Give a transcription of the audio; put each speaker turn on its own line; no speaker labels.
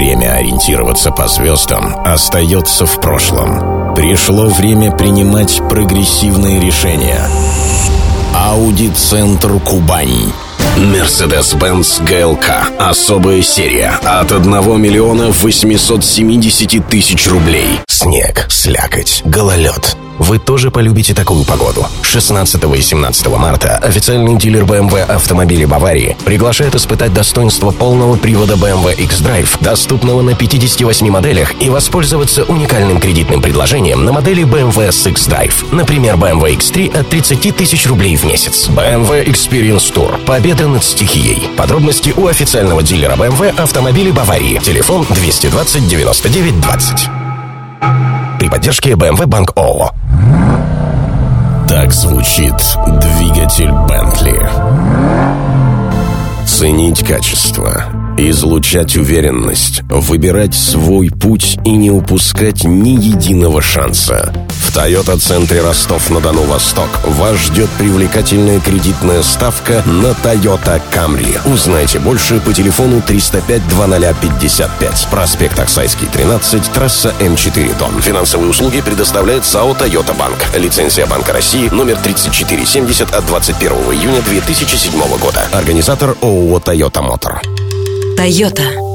Время ориентироваться по звездам остается в прошлом. Пришло время принимать прогрессивные решения. Аудицентр Кубань. Mercedes-Benz GLK. Особая серия от 1 миллиона 870 тысяч рублей. Снег, слякоть, гололед. Вы тоже полюбите такую погоду. 16 и 17 марта официальный дилер BMW автомобилей Баварии приглашает испытать достоинство полного привода BMW X-Drive, доступного на 58 моделях, и воспользоваться уникальным кредитным предложением на модели BMW с X-Drive. Например, BMW X3 от 30 тысяч рублей в месяц. BMW Experience Tour. Победа над стихией. Подробности у официального дилера BMW автомобилей Баварии. Телефон 220 99 20. При поддержке BMW Банк ООО. Так звучит двигатель Bentley. Ценить качество, излучать уверенность, выбирать свой путь и не упускать ни единого шанса. В Toyota-центре Ростов-на-Дону-Восток вас ждет привлекательная кредитная ставка на Toyota Camry. Узнайте больше по телефону 305-2055. Проспект Оксайский, 13, трасса М4 Дон. Финансовые услуги предоставляет САО «Тойота Банк». Лицензия Банка России номер 3470 от 21 июня 2007 года. Организатор ООО «Тойота Мотор».
Toyota.